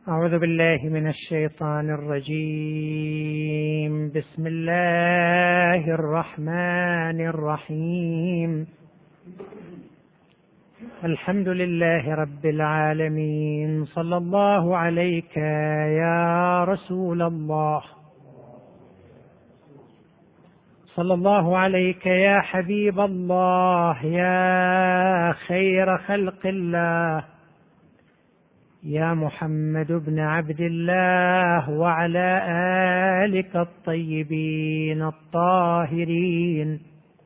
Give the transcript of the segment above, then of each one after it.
أعوذ بالله من الشيطان الرجيم. بسم الله الرحمن الرحيم. الحمد لله رب العالمين. صلى الله عليك يا رسول الله، صلى الله عليك يا حبيب الله، يا خير خلق الله، يا محمد بن عبد الله، وعلى آلك الطيبين الطاهرين.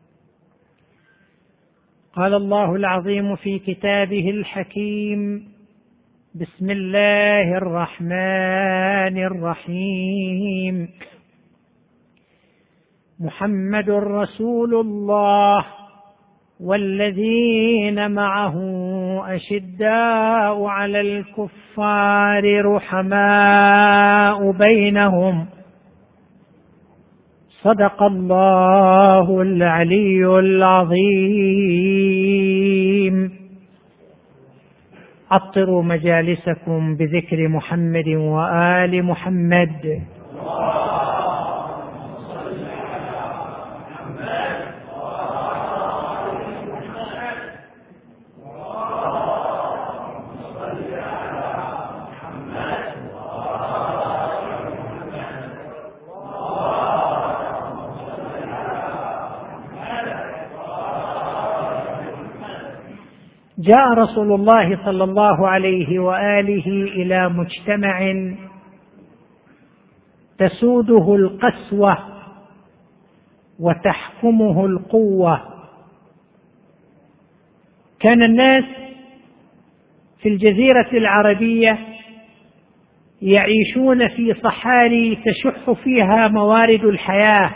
قال الله العظيم في كتابه الحكيم: بسم الله الرحمن الرحيم. محمد رسول الله والذين معه أشداء على الكفار رحماء بينهم، صدق الله العلي العظيم. عطروا مجالسكم بذكر محمد وآل محمد. جاء رسول الله صلى الله عليه وآله إلى مجتمع تسوده القسوة وتحكمه القوة. كان الناس في الجزيرة العربية يعيشون في صحاري تشح فيها موارد الحياة،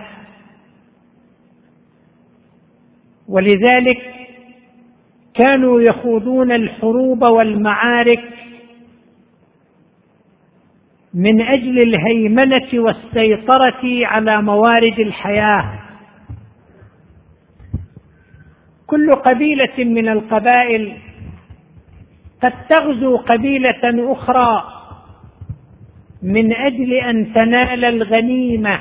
ولذلك كانوا يخوضون الحروب والمعارك من أجل الهيمنة والسيطرة على موارد الحياة. كل قبيلة من القبائل قد تغزو قبيلة أخرى من أجل أن تنال الغنيمة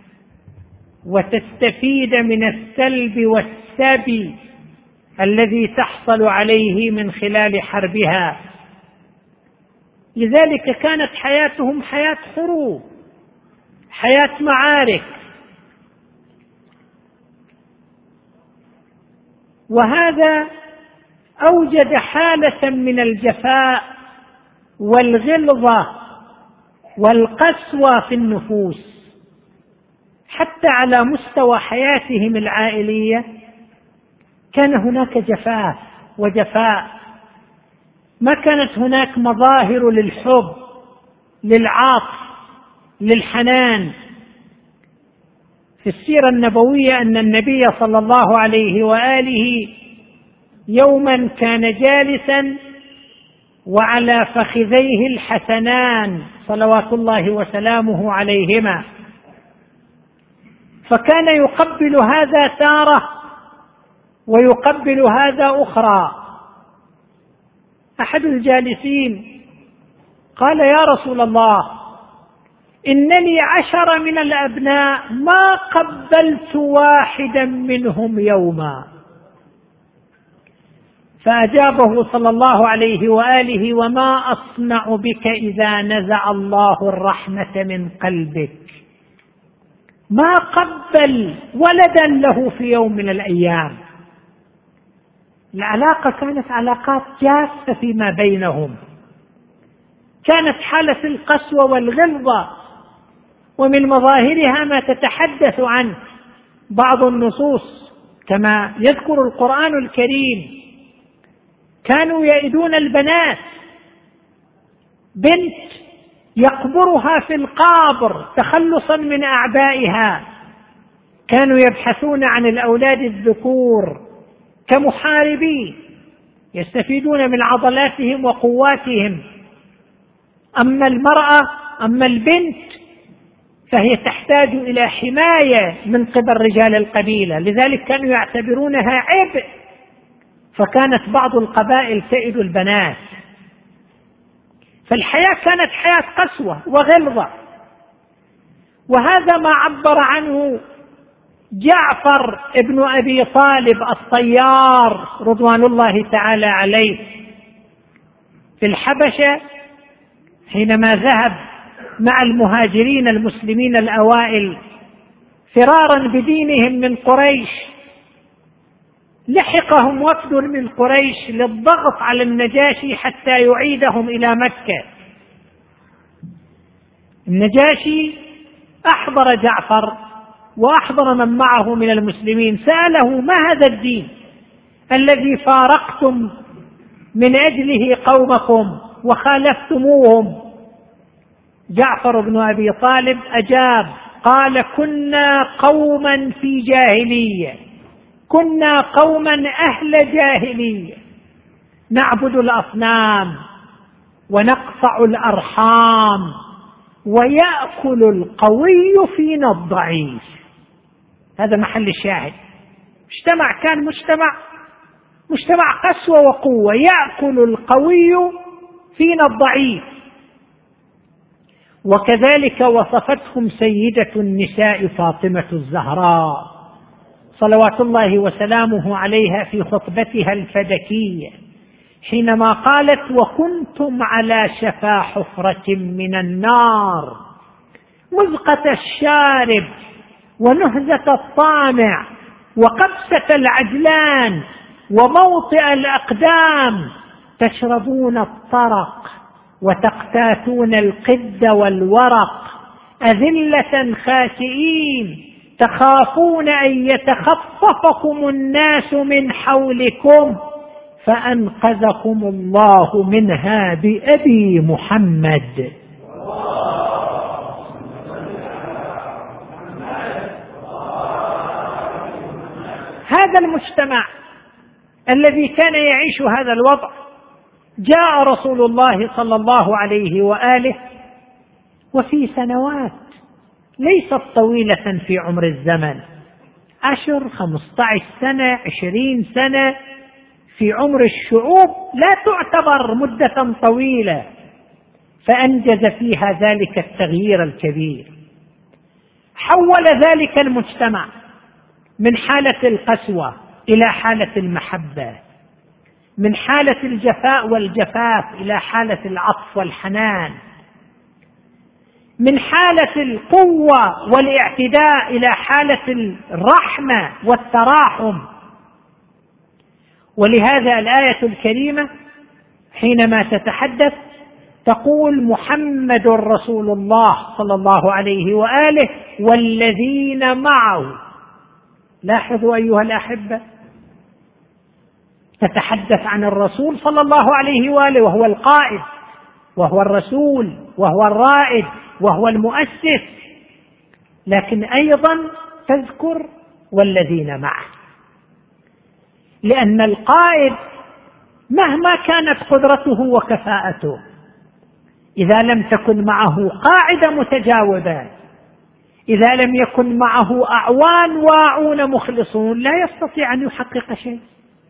وتستفيد من السلب والسبي الذي تحصل عليه من خلال حربها. لذلك كانت حياتهم حياة حروب، حياة معارك. وهذا أوجد حالة من الجفاء والغلظة والقسوة في النفوس، حتى على مستوى حياتهم العائلية كان هناك جفاف وجفاء. ما كانت هناك مظاهر للحب، للعاطف، للحنان. في السيرة النبوية أن النبي صلى الله عليه وآله يوما كان جالسا وعلى فخذيه الحسنان صلوات الله وسلامه عليهما، فكان يقبل هذا تارة ويقبل هذا أخرى. أحد الجالسين قال: يا رسول الله، إنني 10 من الأبناء ما قبلت واحدا منهم يوما. فأجابه صلى الله عليه وآله: وما أصنع بك إذا نزع الله الرحمة من قلبك؟ ما قبل ولدا له في يوم من الأيام. العلاقة كانت علاقات جافة فيما بينهم، كانت حالة القسوة والغلظة، ومن مظاهرها ما تتحدث عنه بعض النصوص كما يذكر القرآن الكريم. كانوا يئدون البنات، بنت يقبرها في القابر تخلصا من أعدائها. كانوا يبحثون عن الأولاد الذكور كمحاربين يستفيدون من عضلاتهم وقواتهم. أما المرأة، أما البنت، فهي تحتاج إلى حماية من قبل رجال القبيلة، لذلك كانوا يعتبرونها عبء. فكانت بعض القبائل تئد البنات. فالحياة كانت حياة قسوة وغلظة. وهذا ما عبر عنه جعفر ابن أبي طالب الطيار رضوان الله تعالى عليه في الحبشة حينما ذهب مع المهاجرين المسلمين الأوائل فرارا بدينهم من قريش. لحقهم وفد من قريش للضغط على النجاشي حتى يعيدهم إلى مكة. النجاشي أحضر جعفر وأحضر من معه من المسلمين، سأله: ما هذا الدين الذي فارقتم من أجله قومكم وخالفتموهم؟ جعفر بن أبي طالب أجاب قال: كنا قوما في جاهلية، كنا قوما أهل جاهلية، نعبد الأصنام ونقطع الأرحام ويأكل القوي فينا الضعيف. هذا محل الشاهد. مجتمع كان مجتمع قسوة وقوة، يأكل القوي فينا الضعيف. وكذلك وصفتهم سيدة النساء فاطمة الزهراء صلوات الله وسلامه عليها في خطبتها الفدكية حينما قالت: وكنتم على شفا حفرة من النار، مزقة الشارب ونهزة الطامع وقبسة العجلان وموطئ الأقدام، تشربون الطرق وتقتاتون القد والورق، أذلة خاسئين تخافون أن يتخطفكم الناس من حولكم، فأنقذكم الله منها بأبي محمد. هذا المجتمع الذي كان يعيش هذا الوضع جاء رسول الله صلى الله عليه وآله وفي سنوات ليست طويلة في عمر الزمن، 10 15 سنة 20 سنة في عمر الشعوب لا تعتبر مدة طويلة، فأنجز فيها ذلك التغيير الكبير. حول ذلك المجتمع من حالة القسوة إلى حالة المحبة، من حالة الجفاء والجفاف إلى حالة العطف والحنان، من حالة القوة والاعتداء إلى حالة الرحمة والتراحم. ولهذا الآية الكريمة حينما تتحدث تقول: محمد رسول الله صلى الله عليه وآله والذين معه. لاحظوا أيها الأحبة، تتحدث عن الرسول صلى الله عليه وآله وهو القائد وهو الرسول وهو الرائد وهو المؤسس، لكن أيضا تذكر والذين معه، لأن القائد مهما كانت قدرته وكفاءته إذا لم تكن معه قاعدة متجاوبة، إذا لم يكن معه أعوان واعون مخلصون، لا يستطيع أن يحقق شيء.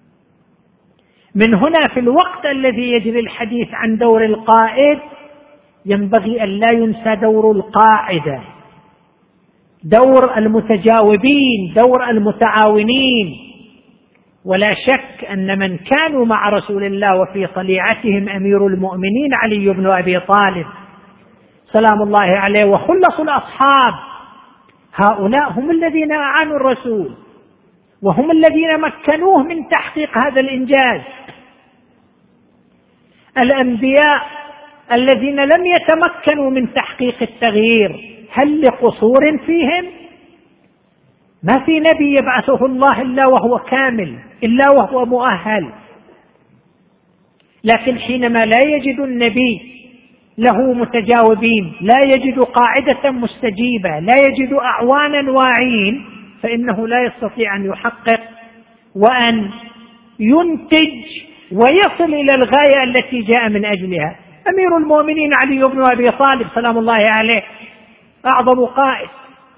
من هنا في الوقت الذي يجري الحديث عن دور القائد ينبغي أن لا ينسى دور القاعدة، دور المتجاوبين، دور المتعاونين. ولا شك أن من كانوا مع رسول الله وفي طليعتهم أمير المؤمنين علي بن أبي طالب سلام الله عليه وخلص الأصحاب، هؤلاء هم الذين أعانوا الرسول وهم الذين مكنوه من تحقيق هذا الإنجاز. الأنبياء الذين لم يتمكنوا من تحقيق التغيير هل لقصور فيهم؟ ما في نبي يبعثه الله إلا وهو كامل، إلا وهو مؤهل. لكن حينما لا يجد النبي له متجاوبين، لا يجد قاعدة مستجيبة، لا يجد أعوانا واعين، فإنه لا يستطيع أن يحقق وأن ينتج ويصل إلى الغاية التي جاء من أجلها. أمير المؤمنين علي بن أبي طالب سلام الله عليه أعظم قائد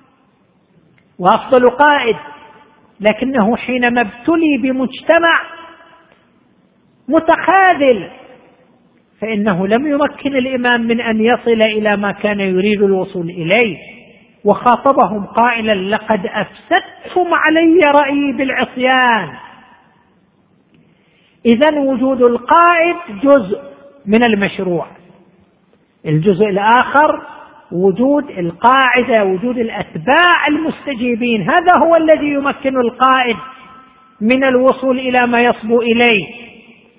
وأفضل قائد، لكنه حينما ابتلي بمجتمع متخاذل فإنه لم يمكن الإمام من أن يصل إلى ما كان يريد الوصول إليه، وخاطبهم قائلا: لقد أفسدتم علي رأيي بالعصيان. إذن وجود القائد جزء من المشروع. الجزء الآخر وجود القاعدة، وجود الأتباع المستجيبين، هذا هو الذي يمكن القائد من الوصول إلى ما يصبو إليه.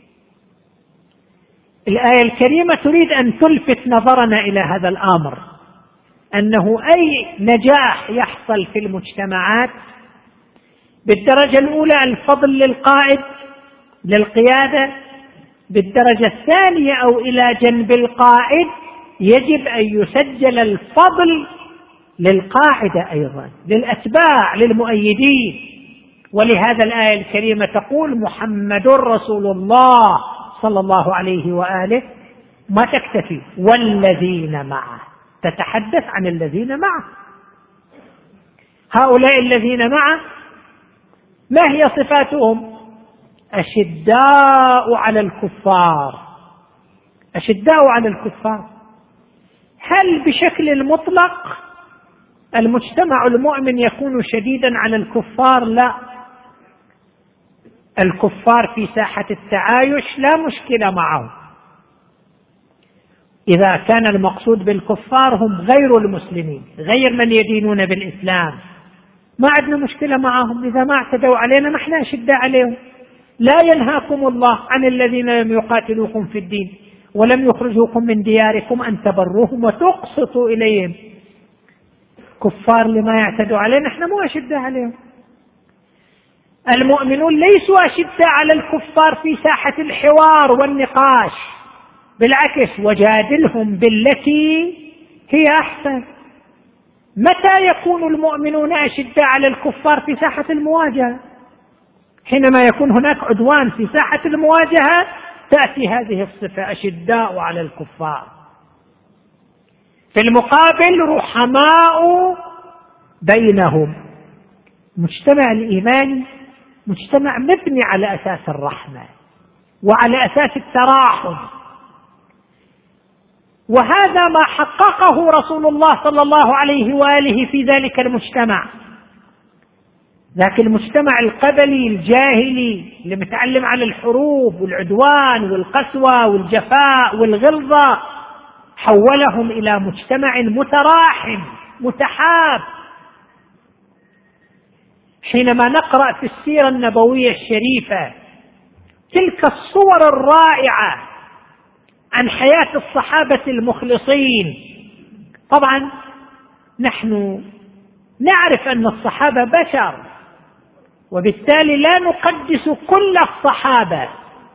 الآية الكريمة تريد أن تلفت نظرنا إلى هذا الأمر، أنه أي نجاح يحصل في المجتمعات بالدرجة الأولى الفضل للقائد للقيادة، بالدرجة الثانية أو إلى جنب القائد يجب أن يسجل الفضل للقاعدة أيضا، للأتباع للمؤيدين. ولهذا الآية الكريمة تقول: محمد رسول الله صلى الله عليه وآله، ما تكتفي والذين معه، تتحدث عن الذين معه. هؤلاء الذين معه ما هي صفاتهم؟ أشداء على الكفار. أشداء على الكفار، هل بشكل مطلق المجتمع المؤمن يكون شديدا على الكفار؟ لا، الكفار في ساحة التعايش لا مشكلة معهم. إذا كان المقصود بالكفار هم غير المسلمين، غير من يدينون بالإسلام، ما عندنا مشكلة معهم. إذا ما اعتدوا علينا ما احنا أشداء عليهم. لا ينهاكم الله عن الذين لم يقاتلوكم في الدين ولم يخرجوكم من دياركم أن تبروهم وتقسطوا إليهم. كفار لما يعتدوا علينا احنا مو أشداء عليهم. المؤمنون ليسوا أشداء على الكفار في ساحة الحوار والنقاش، بالعكس وجادلهم بالتي هي أحسن. متى يكون المؤمنون أشداء على الكفار؟ في ساحة المواجهة، حينما يكون هناك عدوان في ساحة المواجهة تأتي هذه الصفة: أشداء على الكفار. في المقابل رحماء بينهم. مجتمع الإيمان مجتمع مبني على أساس الرحمة وعلى أساس التراحم، وهذا ما حققه رسول الله صلى الله عليه وآله في ذلك المجتمع. ذاك المجتمع القبلي الجاهلي اللي متعلم على الحروب والعدوان والقسوة والجفاء والغلظة، حولهم إلى مجتمع متراحم متحاب. حينما نقرأ في السيرة النبوية الشريفة تلك الصور الرائعة عن حياة الصحابة المخلصين، طبعا نحن نعرف أن الصحابة بشر، وبالتالي لا نقدس كل الصحابة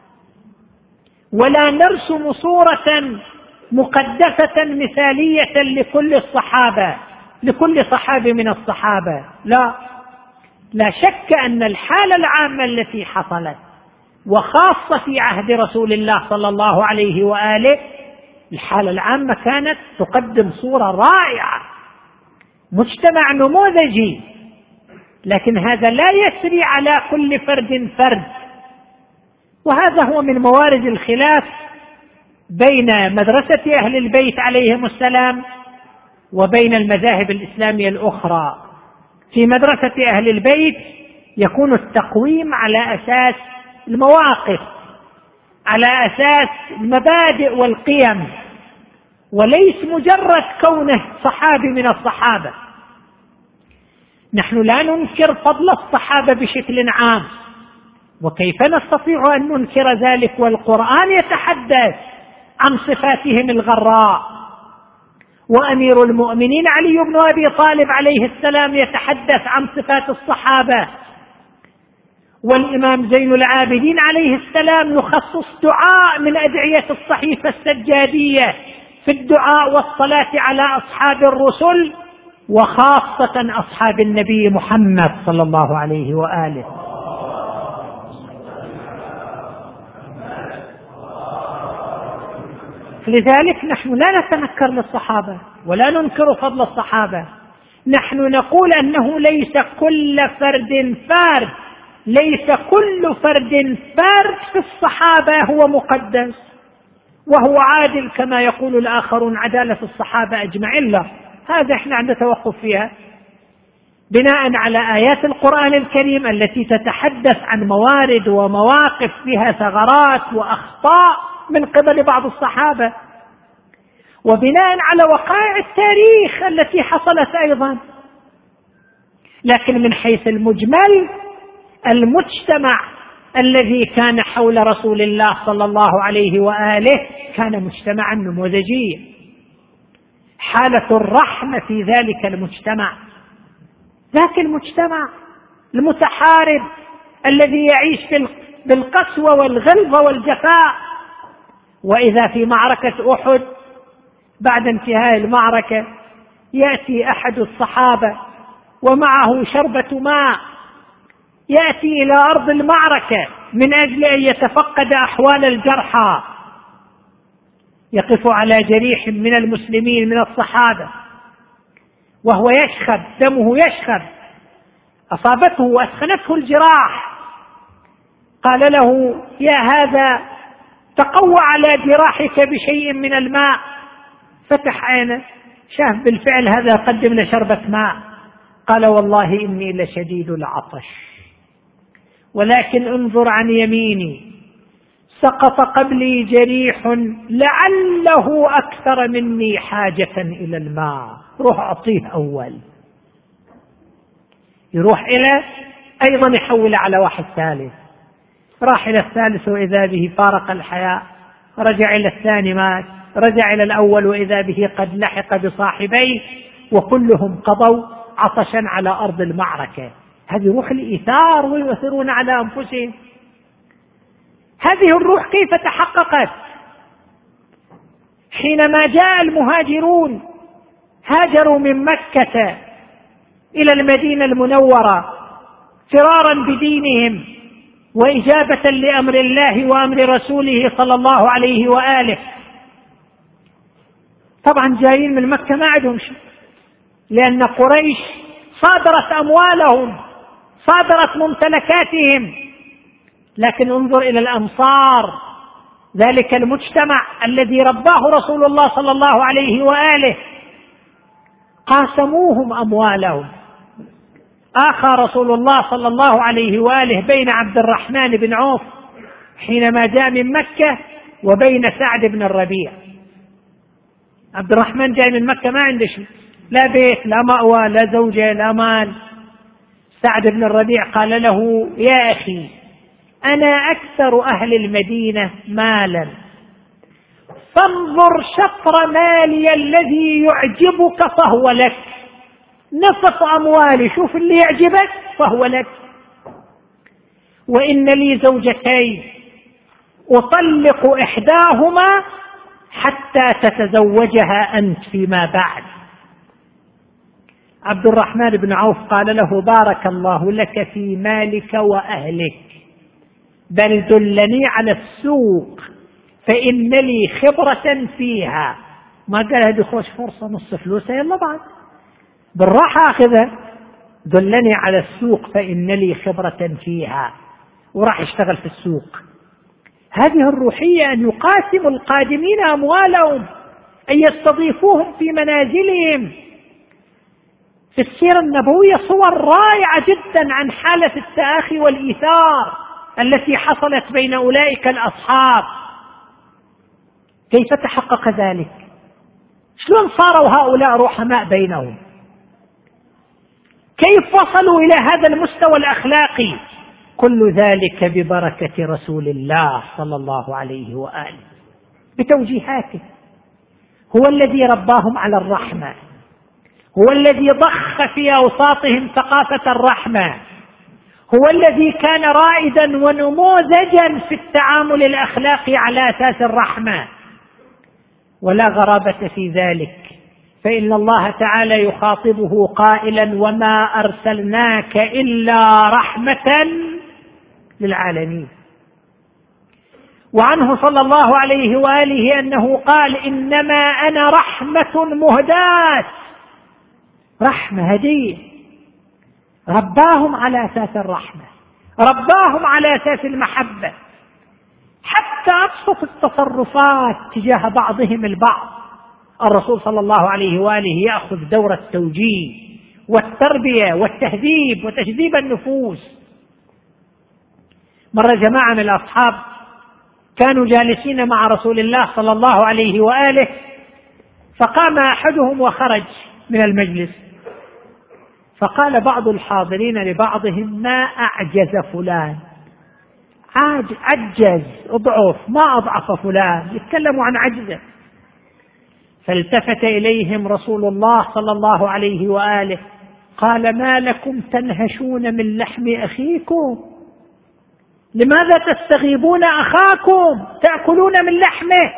ولا نرسم صورة مقدسة مثالية لكل الصحابة، لكل صحابي من الصحابة. لا شك أن الحالة العامة التي حصلت وخاصة في عهد رسول الله صلى الله عليه وآله، الحالة العامة كانت تقدم صورة رائعة، مجتمع نموذجي. لكن هذا لا يسري على كل فرد فرد، وهذا هو من موارد الخلاف بين مدرسة أهل البيت عليهم السلام وبين المذاهب الإسلامية الأخرى. في مدرسة أهل البيت يكون التقويم على أساس المواقف، على أساس المبادئ والقيم، وليس مجرد كونه صحابي من الصحابة. نحن لا ننكر فضل الصحابة بشكل عام، وكيف نستطيع أن ننكر ذلك والقرآن يتحدث عن صفاتهم الغراء، وأمير المؤمنين علي بن أبي طالب عليه السلام يتحدث عن صفات الصحابة، والإمام زين العابدين عليه السلام يخصص دعاء من أدعية الصحيفة السجادية في الدعاء والصلاة على أصحاب الرسل، وخاصة أصحاب النبي محمد صلى الله عليه وآله. لذلك نحن لا نتنكر للصحابة ولا ننكر فضل الصحابة، نحن نقول أنه ليس كل فرد فرد، ليس كل فرد فرد في الصحابة هو مقدس، وهو عادل كما يقول الآخرون عدالة الصحابة أجمعين، لا، هذا احنا عندنا توقف فيها بناء على آيات القرآن الكريم التي تتحدث عن موارد ومواقف فيها ثغرات وأخطاء من قبل بعض الصحابة، وبناء على وقائع التاريخ التي حصلت أيضا. لكن من حيث المجمل المجتمع الذي كان حول رسول الله صلى الله عليه وآله كان مجتمعا نموذجيا، حالة الرحمة في ذلك المجتمع، ذاك المجتمع المتحارب الذي يعيش بالقسوة والغلظة والجفاء. وإذا في معركة أحد بعد انتهاء المعركة يأتي أحد الصحابة ومعه شربة ماء، يأتي إلى أرض المعركة من أجل أن يتفقد أحوال الجرحى، يقف على جريح من المسلمين من الصحابة وهو يشخب، دمه يشخب، أصابته وأسخنته الجراح. قال له: يا هذا تقوى على جراحك بشيء من الماء. فتح عينه، شاف بالفعل هذا قدم له شربة ماء. قال: والله إني لشديد العطش، ولكن انظر عن يميني، سقط قبلي جريح لعله أكثر مني حاجة إلى الماء، روح أعطيه أول. يروح إلى أيضا يحول على واحد ثالث، راح إلى الثالث وإذا به فارق الحياة، رجع إلى الثاني مات، رجع إلى الأول وإذا به قد لحق بصاحبيه وكلهم قضوا عطشا على أرض المعركة. هذه روح الإيثار ويؤثرون على أنفسهم. هذه الروح كيف تحققت؟ حينما جاء المهاجرون هاجروا من مكة إلى المدينة المنورة فرارا بدينهم وإجابة لأمر الله وأمر رسوله صلى الله عليه وآله. طبعا جايين من مكة ما عندهم شيء، لأن قريش صادرت أموالهم، صادرت ممتلكاتهم. لكن انظر إلى الأنصار، ذلك المجتمع الذي رباه رسول الله صلى الله عليه وآله، قاسموهم أموالهم. آخى رسول الله صلى الله عليه وآله بين عبد الرحمن بن عوف حينما جاء من مكة وبين سعد بن الربيع. عبد الرحمن جاء من مكة ما عنده شيء، لا بيت لا مأوى لا زوجة لا مال. سعد بن الربيع قال له: يا أخي، أنا أكثر أهل المدينة مالا، فانظر شطر مالي الذي يعجبك فهو لك، نصف أموالي شوف اللي يعجبك فهو لك، وإن لي زوجتين أطلق إحداهما حتى تتزوجها أنت فيما بعد. عبد الرحمن بن عوف قال له: بارك الله لك في مالك وأهلك، بل دلني على السوق فإن لي خبرة فيها. ما قال هذه خوش فرصة نص فلوسها يلا بعد، بالراحة أخذها، دلني على السوق فإن لي خبرة فيها، وراح يشتغل في السوق. هذه الروحية، أن يقاسم القادمين أموالهم، أن يستضيفوهم في منازلهم. في السيرة النبوية صور رائعة جدا عن حالة التآخي والإيثار التي حصلت بين أولئك الأصحاب. كيف تحقق ذلك؟ شلون صاروا هؤلاء رحماء بينهم؟ كيف وصلوا إلى هذا المستوى الأخلاقي؟ كل ذلك ببركة رسول الله صلى الله عليه وآله بتوجيهاته. هو الذي رباهم على الرحمة، هو الذي ضخ في أوساطهم ثقافة الرحمة، هو الذي كان رائدا ونموذجا في التعامل الأخلاقي على أساس الرحمة. ولا غرابة في ذلك، فإن الله تعالى يخاطبه قائلا: وما أرسلناك إلا رحمة للعالمين. وعنه صلى الله عليه وآله أنه قال: إنما أنا رحمة مهداة، رحمة هدية. رباهم على أساس الرحمة، رباهم على أساس المحبة، حتى حتى أبسط التصرفات تجاه بعضهم البعض الرسول صلى الله عليه وآله يأخذ دور التوجيه والتربية والتهذيب وتهذيب النفوس. مرة جماعة من الأصحاب كانوا جالسين مع رسول الله صلى الله عليه وآله، فقام أحدهم وخرج من المجلس، فقال بعض الحاضرين لبعضهم: ما أعجز فلان، عجز، اضعف، ما أضعف فلان، يتكلموا عن عجزه. فالتفت إليهم رسول الله صلى الله عليه وآله قال: ما لكم تنهشون من لحم أخيكم؟ لماذا تستغيبون أخاكم تأكلون من لحمه؟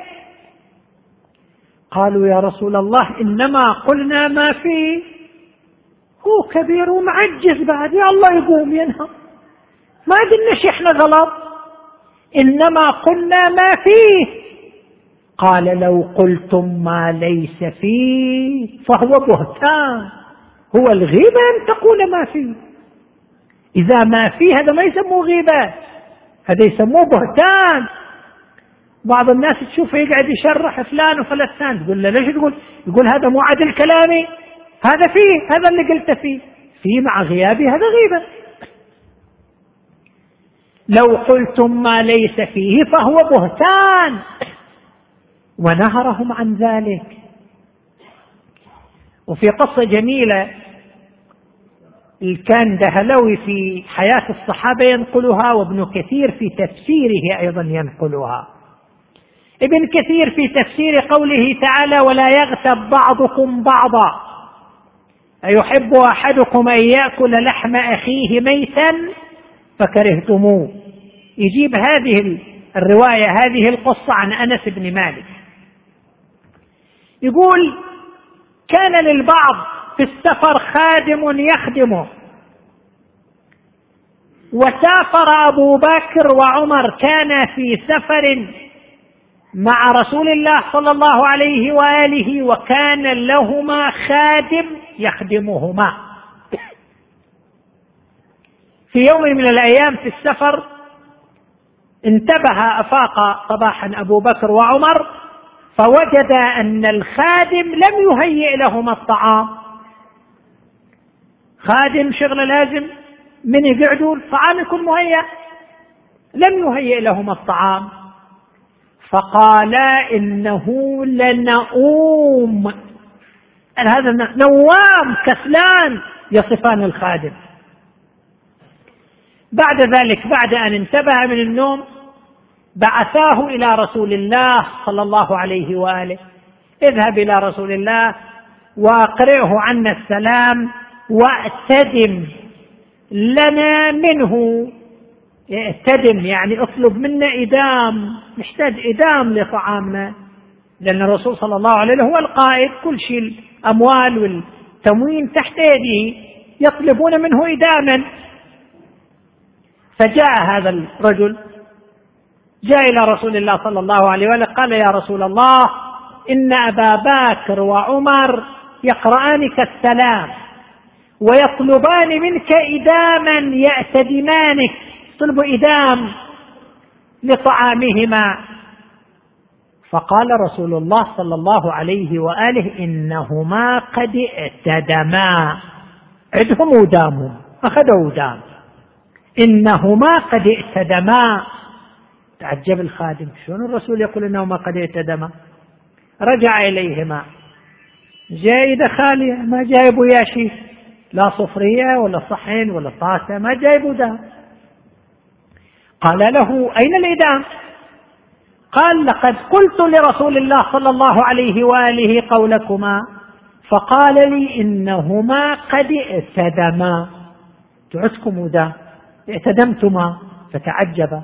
قالوا: يا رسول الله إنما قلنا ما فيه، هو كبير ومعجز بعد، يا الله يقوم ينهض، ما قلنا احنا غلط، إنما قلنا ما فيه. قال: لو قلتم ما ليس فيه فهو بهتان. هو الغيبة أن تقول ما فيه، إذا ما فيه هذا ما يسموه غيبة، هذا يسموه بهتان. بعض الناس تشوفه يقعد يشرح فلان وفلان، تقول له ليش تقول؟ يقول هذا مو عدل كلامي، هذا فيه، هذا اللي قلت فيه مع غيابي، هذا غيبة. لو قلتم ما ليس فيه فهو بهتان، ونهرهم عن ذلك. وفي قصة جميلة كان دهلوي في حياة الصحابة ينقلها، وابن كثير في تفسيره أيضا ينقلها. ابن كثير في تفسير قوله تعالى: ولا يغتب بعضكم بعضا أيحب أحدكم أن يأكل لحم أخيه ميتا فكرهتموه، يجيب هذه الرواية، هذه القصة عن أنس بن مالك، يقول: كان للبعض في السفر خادم يخدمه، وسافر أبو بكر وعمر كان في سفر مع رسول الله صلى الله عليه وآله، وكان لهما خادم يخدمهما. في يوم من الأيام في السفر انتبه أفاق صباحا أبو بكر وعمر، فوجد أن الخادم لم يهيئ لهما الطعام. خادم شغله لازم من يقعدوا الطعام يكون مهيأ، لم يهيئ لهما الطعام، فقالا: إنه لنؤوم، هذا نوام كسلان، يصفان الخادم. بعد ذلك بعد أن انتبه من النوم بعثاه إلى رسول الله صلى الله عليه وآله: اذهب إلى رسول الله وأقرئه عنا السلام وأتدم لنا منه. اتدم يعني اطلب منا إدام، نحتاج إدام لطعامنا، لأن الرسول صلى الله عليه وسلم هو القائد، كل شيء الأموال والتموين تحت يده، يطلبون منه إداما. فجاء هذا الرجل، جاء إلى رسول الله صلى الله عليه وسلم قال: يا رسول الله، إن أبا بكر وعمر يقرآنك السلام ويطلبان منك إداما، يأتدمانك، طلبوا إدام لطعامهما. فقال رسول الله صلى الله عليه وآله: إنهما قد اعتدما، عدهم ودامهم، أخذوا دام، إنهما قد اعتدما. تعجب الخادم، شلون الرسول يقول إنهما قد اعتدما؟ رجع إليهما، جايدة خالية، ما جايبوا يا شيء، لا صفرية ولا صحن ولا طاسة، ما جايبوا دام. قال له: أين الإدام؟ قال: لقد قلت لرسول الله صلى الله عليه وآله قولكما، فقال لي: إنهما قد اعتدما، تعتكم دام، اعتدمتما. فتعجب،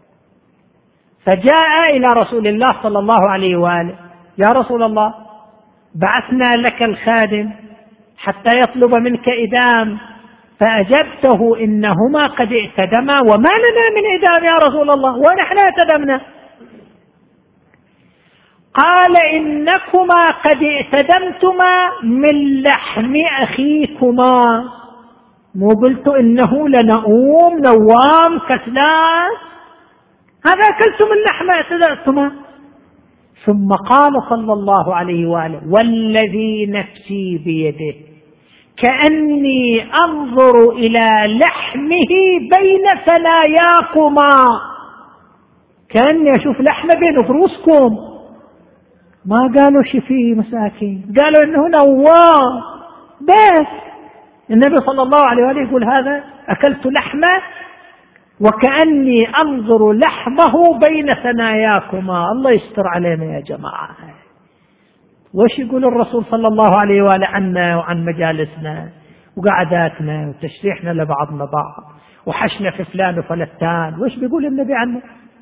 فجاء إلى رسول الله صلى الله عليه وآله: يا رسول الله، بعثنا لك الخادم حتى يطلب منك إدام، فأجبته إنهما قد اعتدما، وما لنا من إدام يا رسول الله، ونحن اعتدمنا. قال: إنكما قد اعتدمتما من لحم أخيكما، مو قلت إنه لنؤوم نوام كسلان؟ هذا أكلتم اللحم اعتدأتما. ثم قال صلى الله عليه وآله: والذي نفسي بيده كأني أنظر إلى لحمه بين ثناياكما، كأني أشوف لحمه بين ضروسكم. ما قالوا شفيه مساكين، قالوا إنه نوار بس. النبي صلى الله عليه وآله يقول: هذا أكلت لحمه وكأني أنظر لحمه بين ثناياكما. الله يستر علينا يا جماعة. وش يقول الرسول صلى الله عليه وآله عنا وعن مجالسنا وقعداتنا وتشريحنا لبعضنا بعض وحشنا في فلان وفلتان؟ وش بيقول النبي عنه؟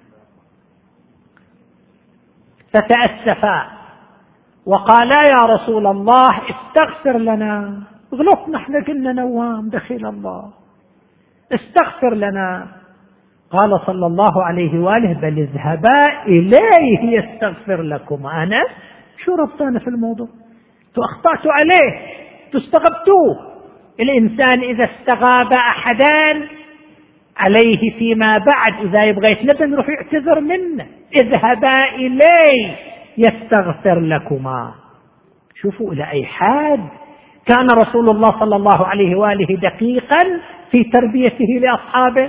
فتأسفا وقالا: يا رسول الله استغفر لنا، غلطنا احنا كنا نوام دخيل الله، استغفر لنا. قال صلى الله عليه وآله: بل اذهبا إليه يستغفر لكم. أنا شو ربطنا في الموضوع؟ أخطأت عليه، استغبتوه. الإنسان إذا استغاب أحدا عليه فيما بعد إذا يبغى يتندم يروح يعتذر منه. اذهبا إليه يستغفر لكما. شوفوا إلى أي حد كان رسول الله صلى الله عليه وآله دقيقا في تربيته لأصحابه.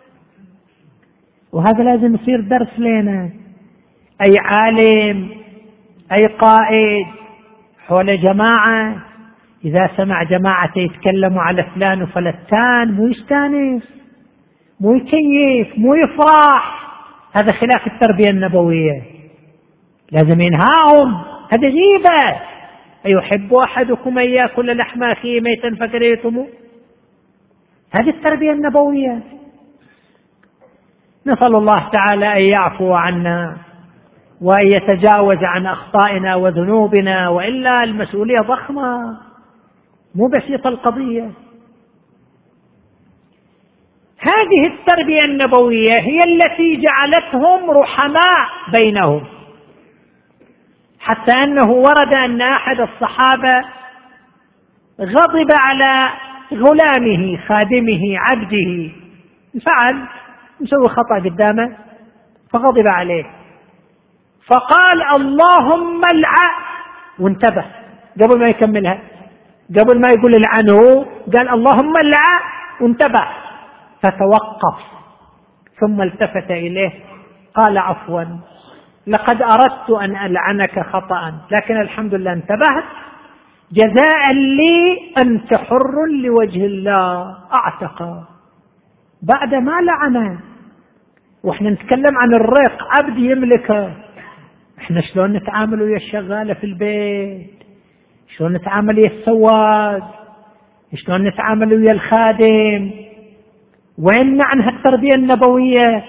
وهذا لازم يصير درس لنا. أي عالم أي قائد حول جماعة إذا سمع جماعة يتكلموا على فلان وفلتان مو يستانس، مو يكيف، مو يفرح. هذا خلاف التربية النبوية. لازم ينهاهم. هذا غيبة. أيحب أحدكم أن يأكل لحم أخيه ميتا فكرهتموه؟ هذه التربية النبوية. نسأل الله تعالى أن يعفو عنا وأن يتجاوز عن أخطائنا وذنوبنا، وإلا المسؤولية ضخمة مو بسيطة القضية. هذه التربية النبوية هي التي جعلتهم رحماء بينهم، حتى أنه ورد أن أحد الصحابة غضب على غلامه خادمه عبده، فعل مسوي خطأ قدامه فغضب عليه فقال: اللهم العن. وانتبه قبل ما يكملها، قبل ما يقول العنه قال: اللهم العن، وانتبه فتوقف ثم التفت إليه قال: عفوا، لقد أردت أن ألعنك خطأ، لكن الحمد لله انتبهت، جزاء لي أنت حر لوجه الله. أعتق بعد ما لعنه. وإحنا نتكلم عن الرق، عبد يملكه. إحنا شلون نتعامل ويا الشغالة في البيت، شلون نتعامل ويا السواق، شلون نتعامل ويا الخادم. وين عن هالتربية النبوية؟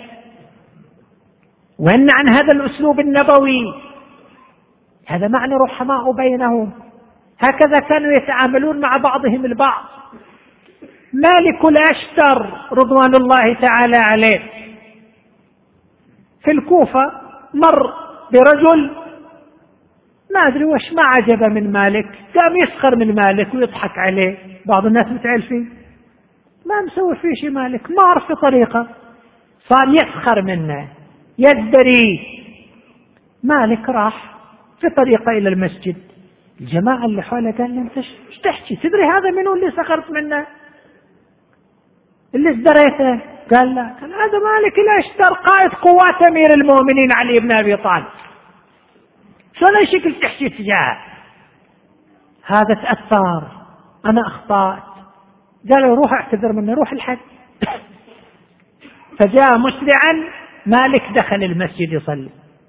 وين عن هذا الأسلوب النبوي؟ هذا معنى رحماء بينهم. هكذا كانوا يتعاملون مع بعضهم البعض. مالك الأشتر رضوان الله تعالى عليه في الكوفة مر برجل ما أدري وش ما عجب من مالك، قام يسخر من مالك ويضحك عليه. بعض الناس متعال فيه، ما مسوي فيه شيء، مالك مار في طريقة صار يسخر منه يدري. مالك راح في طريقة إلى المسجد، الجماعة اللي حوله قال له: أنت ايش تحكي؟ تدري هذا منو اللي سخرت منه، اللي ازدريته؟ قال: لا. قال: هذا مالك الأشتر قائد قوات أمير المؤمنين علي بن أبي طالب، شلون شكل تحكي تجاهه؟ هذا تأثر، أنا أخطأت. قالوا: روح اعتذر منه، روح الحج. فجاء مسرعا، مالك دخل المسجد يصلي،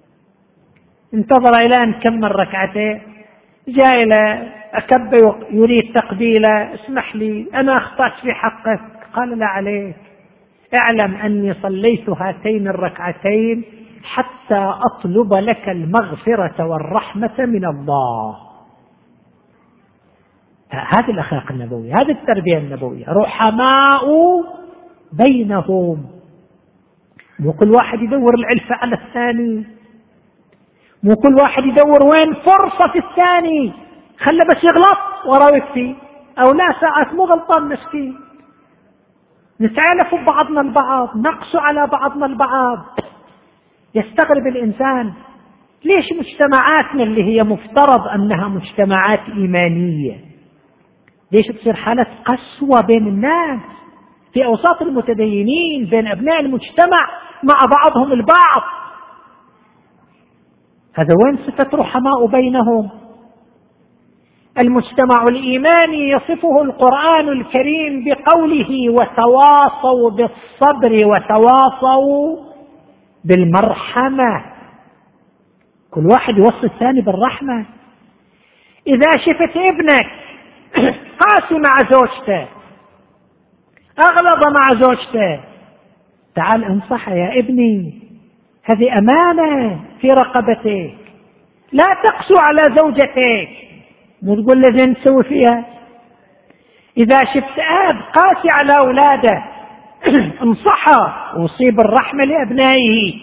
انتظر إلى أن كمل ركعتين، جاء إلى أكب يريد تقبيله: اسمح لي أنا أخطأت في حقك. قال: لا عليك، اعلم أني صليت هاتين الركعتين حتى أطلب لك المغفرة والرحمة من الله. هذه الأخلاق النبوية، هذه التربية النبوية. رحماء بينهم. مو كل واحد يدور العلفة على الثاني، مو كل واحد يدور وين فرصة الثاني، خلى بس يغلط وراه يكفي، أو لا ساعات مو غلطان مسكين. نتعالف بعضنا البعض، نقص على بعضنا البعض. يستغرب الإنسان ليش مجتمعاتنا اللي هي مفترض أنها مجتمعات إيمانية ليش تصير حالة قسوة بين الناس في أوساط المتدينين بين أبناء المجتمع مع بعضهم البعض؟ هذا وين صفة رحماء بينهم؟ المجتمع الإيماني يصفه القرآن الكريم بقوله وتواصوا بالصبر وتواصوا بالمرحمة. كل واحد يوصي الثاني بالرحمة. إذا شفت ابنك قاسي مع زوجته أغلظ مع زوجته تعال انصحه يا ابني هذه أمانة في رقبتك لا تقسو على زوجتك مو تقول له زين تسوي فيها. إذا شفت أب قاسي على أولاده انصحه وصيب الرحمة لأبنائه.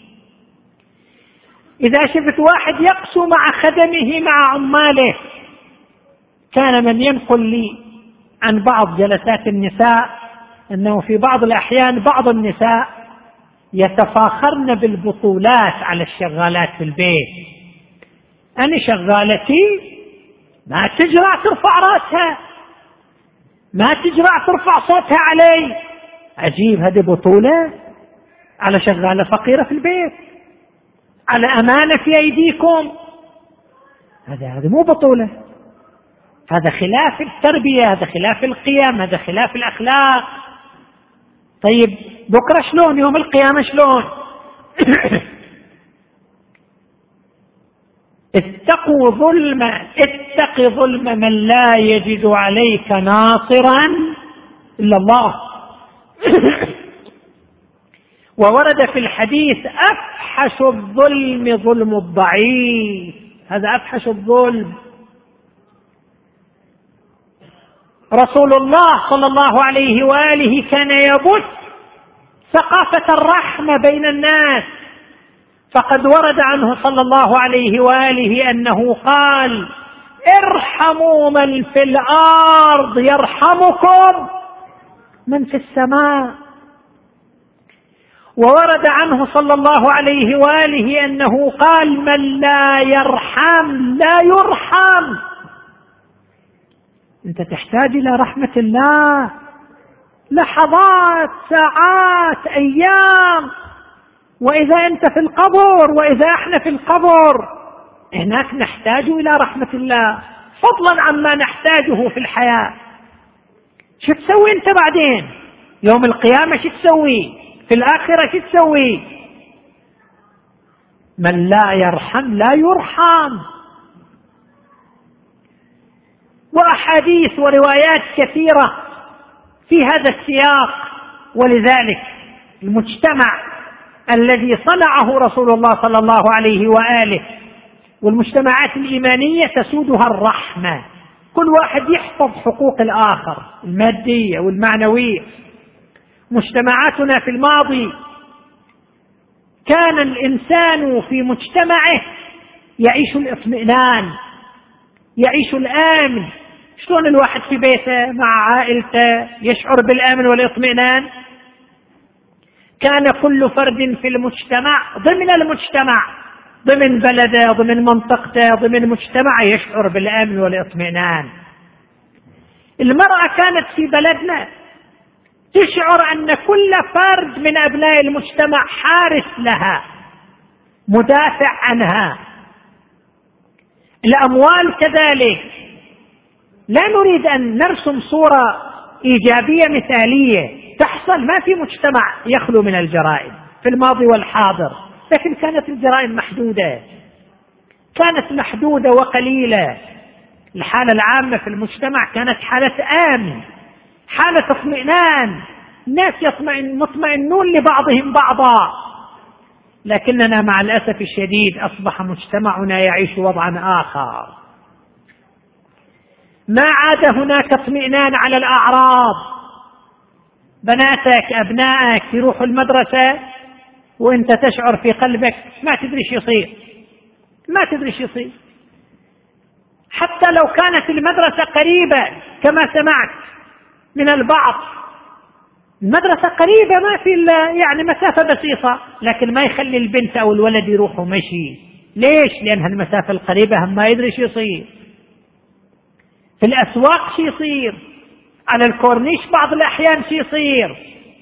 إذا شفت واحد يقسو مع خدمه مع عماله. كان من ينقل لي عن بعض جلسات النساء أنه في بعض الأحيان بعض النساء يتفاخرن بالبطولات على الشغالات في البيت. أنا شغالتي ما تجرع ترفع رأسها ما تجرع ترفع صوتها علي. عجيب هذه بطولة على شغالة فقيرة في البيت على أمانة في أيديكم. هذا مو بطولة. هذا خلاف التربية هذا خلاف القيم هذا خلاف الأخلاق. طيب بكرة شلون يوم القيامة شلون؟ اتق ظلم من لا يجد عليك ناصرا إلا الله. وورد في الحديث أفحش الظلم ظلم الضعيف. هذا أفحش الظلم. رسول الله صلى الله عليه وآله كان يبث ثقافة الرحمة بين الناس. فقد ورد عنه صلى الله عليه وآله أنه قال ارحموا من في الأرض يرحمكم من في السماء. وورد عنه صلى الله عليه وآله أنه قال من لا يرحم لا يرحم. أنت تحتاج إلى رحمة الله لحظات ساعات أيام. وإذا أنت في القبر وإذا احنا في القبر هناك نحتاج إلى رحمة الله فضلا عما نحتاجه في الحياة. شو تسوي أنت بعدين يوم القيامة؟ شو تسوي في الآخرة؟ شو تسوي؟ من لا يرحم لا يرحم. وأحاديث وروايات كثيرة في هذا السياق. ولذلك المجتمع الذي صنعه رسول الله صلى الله عليه وآله والمجتمعات الإيمانية تسودها الرحمة. كل واحد يحفظ حقوق الآخر المادية والمعنوية. مجتمعاتنا في الماضي كان الإنسان في مجتمعه يعيش الاطمئنان يعيش الآمن. شلون الواحد في بيته مع عائلته يشعر بالأمن والاطمئنان؟ كان كل فرد في المجتمع ضمن المجتمع ضمن بلده ضمن منطقته ضمن مجتمعه يشعر بالأمن والاطمئنان. المرأة كانت في بلدنا تشعر أن كل فرد من أبناء المجتمع حارس لها مدافع عنها. الأموال كذلك. لا نريد أن نرسم صورة إيجابية مثالية تحصل. ما في مجتمع يخلو من الجرائم في الماضي والحاضر لكن كانت الجرائم محدودة كانت محدودة وقليلة. الحالة العامة في المجتمع كانت حالة آمن حالة اطمئنان. الناس مطمئنون لبعضهم بعضا. لكننا مع الأسف الشديد أصبح مجتمعنا يعيش وضعا آخر. ما عاد هناك اطمئنان على الأعراض. بناتك أبنائك يروحوا المدرسة وأنت تشعر في قلبك ما تدري شو يصير. حتى لو كانت المدرسة قريبة كما سمعت من البعض المدرسة قريبة، ما في يعني مسافة بسيطة، لكن ما يخلي البنت أو الولد يروحوا مشي. ليش؟ لأن المسافة القريبة هم ما يدري شو يصير. في الأسواق شو يصير، على الكورنيش بعض الأحيان شو يصير،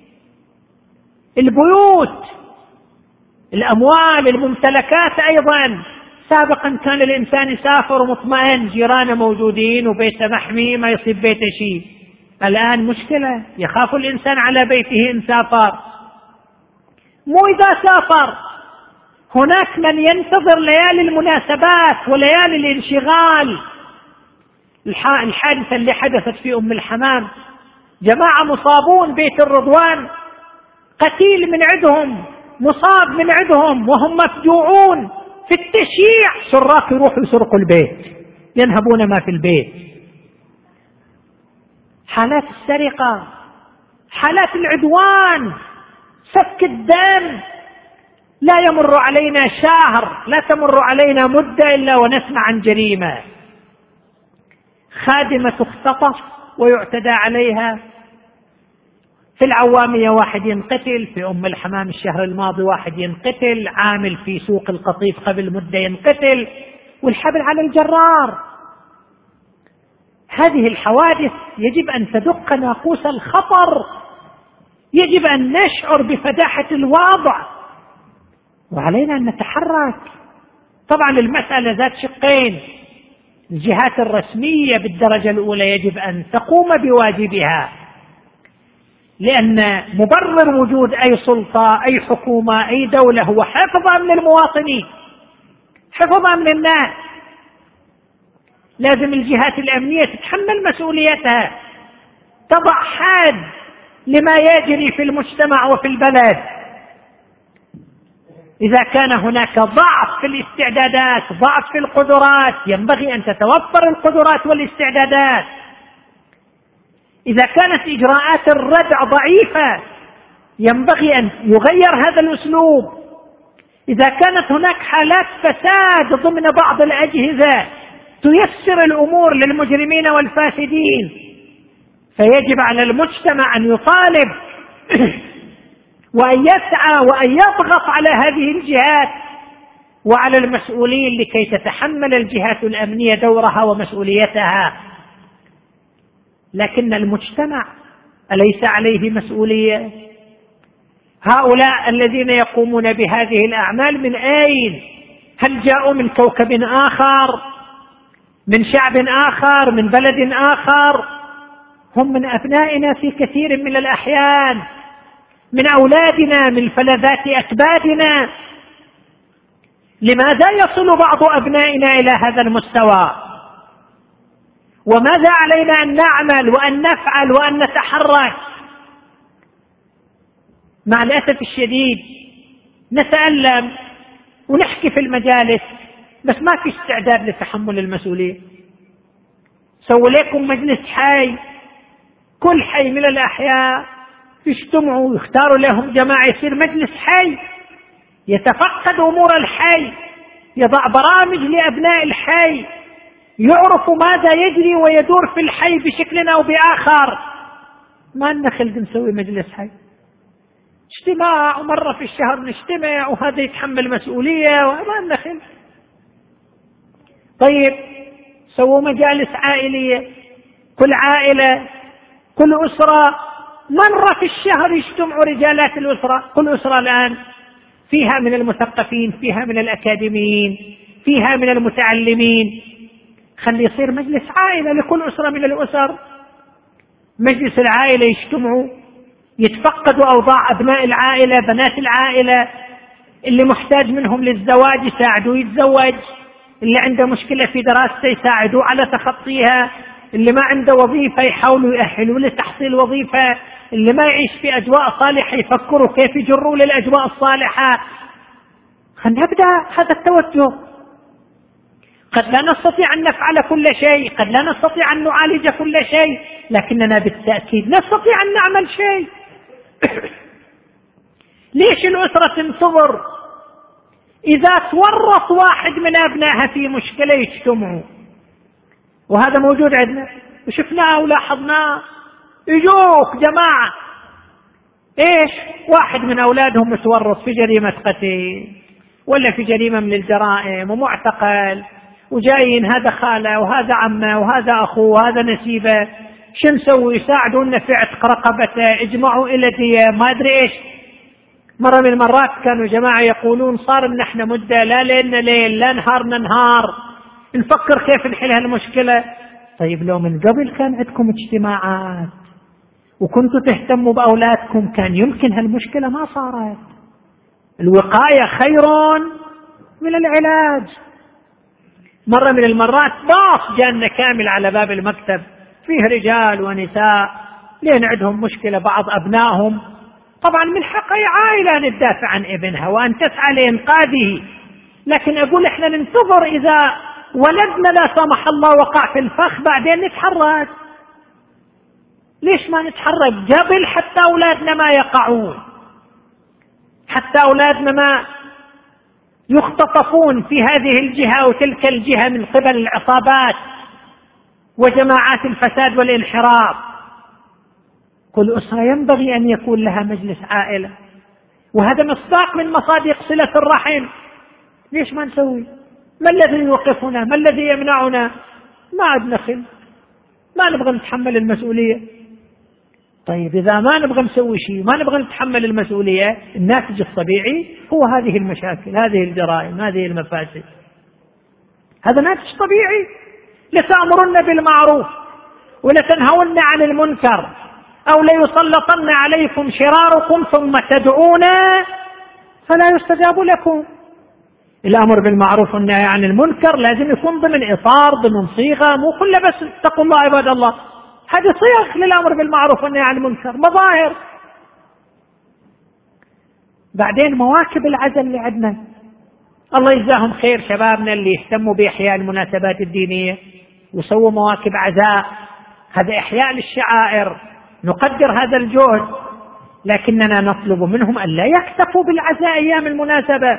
البيوت، الأموال، الممتلكات أيضا. سابقا كان الإنسان يسافر مطمئن، جيرانه موجودين وبيته محمي، ما يصيب بيته شيء. الآن مشكلة، يخاف الإنسان على بيته إن سافر. مو إذا سافر، هناك من ينتظر ليالي المناسبات وليالي الانشغال. الحادثة اللي حدثت في أم الحمام، جماعة مصابون بيت الرضوان، قتيل من عندهم، مصاب من عندهم، وهم مفجوعون في التشييع. سراق يروحوا يسرقوا البيت، ينهبون ما في البيت. حالات السرقة، حالات العدوان، سفك الدم. لا يمر علينا شهر، لا تمر علينا مدة إلا ونسمع عن جريمة. خادمة تختطف ويعتدى عليها. في العوامية واحد ينقتل، في أم الحمام الشهر الماضي واحد ينقتل، عامل في سوق القطيف قبل مدة ينقتل، والحبل على الجرار. هذه الحوادث يجب أن تدق ناقوس الخطر، يجب أن نشعر بفداحة الوضع، وعلينا أن نتحرك. طبعا المسألة ذات شقين. الجهات الرسمية بالدرجة الأولى يجب أن تقوم بواجبها، لأن مبرر وجود أي سلطة، أي حكومة، أي دولة هو حفظ أمن المواطنين، حفظ أمن الناس. لازم الجهات الأمنية تتحمل مسؤوليتها، تضع حد لما يجري في المجتمع وفي البلد. إذا كان هناك ضعف في الاستعدادات، ضعف في القدرات، ينبغي أن تتوفر القدرات والاستعدادات. إذا كانت إجراءات الردع ضعيفة، ينبغي أن يغير هذا الأسلوب. إذا كانت هناك حالات فساد ضمن بعض الأجهزة تيسر الأمور للمجرمين والفاسدين، فيجب على المجتمع أن يطالب وأن يسعى وأن يضغط على هذه الجهات وعلى المسؤولين لكي تتحمل الجهات الأمنية دورها ومسؤوليتها. لكن المجتمع أليس عليه مسؤولية؟ هؤلاء الذين يقومون بهذه الأعمال من أين؟ هل جاءوا من كوكب آخر، من شعب آخر، من بلد آخر؟ هم من أبنائنا في كثير من الأحيان، من أولادنا، من فلذات أكبادنا. لماذا يصل بعض أبنائنا إلى هذا المستوى؟ وماذا علينا أن نعمل وأن نفعل وأن نتحرك؟ مع الأسف الشديد نتألم ونحكي في المجالس، بس ما في استعداد لتحمل المسؤولية. سووا لكم مجلس حي، كل حي من الأحياء يجتمعوا ويختاروا لهم جماعة، يصير مجلس حي يتفقد أمور الحي، يضع برامج لأبناء الحي، يعرفوا ماذا يجري ويدور في الحي بشكل أو بآخر. ما لنا خلق نسوي مجلس حي، اجتماع ومرة في الشهر نجتمع وهذا يتحمل مسؤولية، وما لنا خلق. طيب سووا مجالس عائلية، كل عائلة، كل أسرة مرة في الشهر يجتمعوا رجالات الأسرة. كل أسرة الآن فيها من المثقفين، فيها من الأكاديميين، فيها من المتعلمين. خلي يصير مجلس عائلة لكل أسرة من الأسر. مجلس العائلة يجتمعوا يتفقدوا أوضاع أبناء العائلة، بنات العائلة، اللي محتاج منهم للزواج يساعدوا يتزوج، اللي عنده مشكلة في دراسته يساعدوا على تخطيها، اللي ما عنده وظيفة يحاولوا يأهلوا لتحصيل وظيفة، اللي ما يعيش في أجواء صالحة يفكروا كيف يجروا للأجواء الصالحة. خلينا نبدأ هذا التوجه. قد لا نستطيع أن نفعل كل شيء، قد لا نستطيع أن نعالج كل شيء، لكننا بالتأكيد نستطيع أن نعمل شيء. ليش الأسرة تنتظر؟ إذا تورط واحد من أبنائها في مشكلة يجتمعوا، وهذا موجود عندنا وشفناه ولاحظناه. يجوك جماعة إيش؟ واحد من أولادهم متورط في جريمة قتل ولا في جريمة من الجرائم ومعتقل، وجايين هذا خاله وهذا عمه وهذا أخوه وهذا نسيبه، شو نسوي؟ يساعدونا في عتق رقبته، اجمعوا إلى دية، ما أدري إيش. مرة من المرات كانوا جماعة يقولون صار نحن مدة لا ليلنا ليل لا نهارنا نهار نفكر كيف نحل هالمشكلة. طيب لو من قبل كان عندكم اجتماعات وكنتوا تهتموا بأولادكم كان يمكن هالمشكلة ما صارت. الوقاية خير من العلاج. مرة من المرات باص جانا كامل على باب المكتب فيه رجال ونساء لين عندهم مشكلة بعض أبنائهم، طبعا من حق أي عائلة أن تدافع عن ابنها وأن تسعى لإنقاذه، لكن أقول إحنا ننتظر إذا ولدنا لا سمح الله وقع في الفخ بعدين نتحرك. ليش ما نتحرك قبل حتى أولادنا ما يقعون، حتى أولادنا ما يختطفون في هذه الجهة وتلك الجهة من قبل العصابات وجماعات الفساد والانحراف. كل أسرة ينبغي أن يكون لها مجلس عائلة، وهذا مصداق من مصادق صلة الرحم. ليش ما نسوي؟ ما الذي يوقفنا؟ ما الذي يمنعنا؟ ما عندنا خل، ما نبغى نتحمل المسؤولية. طيب إذا ما نبغى نسوي شيء، ما نبغى نتحمل المسؤولية، الناتج الطبيعي هو هذه المشاكل، هذه الجرائم، هذه المفاسد. هذا ناتج طبيعي. لتأمرن بالمعروف ولتنهون عن المنكر أو ليسلطن عليكم شراركم ثم تدعون فلا يستجاب لكم. الأمر بالمعروف والنهي عن المنكر لازم يكون ضمن إطار، ضمن صيغة، مو كله بس اتقوا الله عباد الله. هذه صيغ للأمر بالمعروف والنهي عن المنكر، مظاهر. بعدين مواكب العزل اللي عندنا، الله يجزاهم خير شبابنا اللي يهتموا بإحياء المناسبات الدينية وسووا مواكب عزاء، هذا إحياء للشعائر، نقدر هذا الجهد، لكننا نطلب منهم أن لا يكتفوا بالعزاء أيام المناسبة.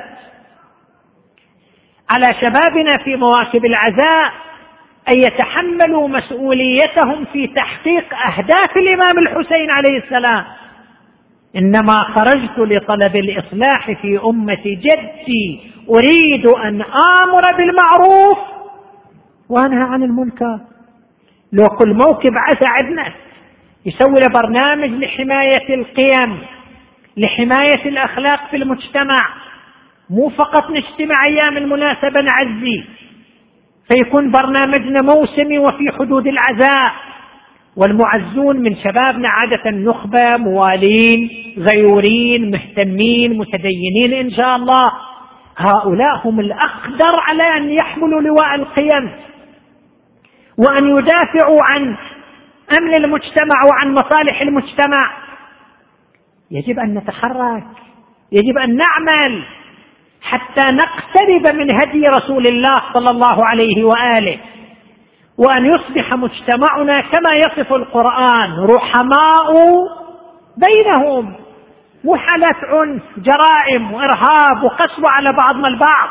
على شبابنا في مواكب العزاء أن يتحملوا مسؤوليتهم في تحقيق أهداف الإمام الحسين عليه السلام. إنما خرجت لطلب الإصلاح في أمة جدي أريد أن آمر بالمعروف وأنهى عن المنكر. لو كل موكب عزا عندنا يسوي له برنامج لحماية القيم، لحماية الأخلاق في المجتمع، مو فقط نجتمع أيام المناسبة نعزي، فيكون برنامجنا موسمي وفي حدود العزاء. والمعزون من شبابنا عادة نخبة، موالين، غيورين، مهتمين، متدينين إن شاء الله. هؤلاء هم الأقدر على أن يحملوا لواء القيم وأن يدافعوا عن أمن المجتمع وعن مصالح المجتمع. يجب أن نتحرك، يجب أن نعمل حتى نقترب من هدي رسول الله صلى الله عليه وآله، وأن يصبح مجتمعنا كما يصف القرآن رحماء بينهم، مو حالات عنف، جرائم وإرهاب وقسوة على بعضنا البعض.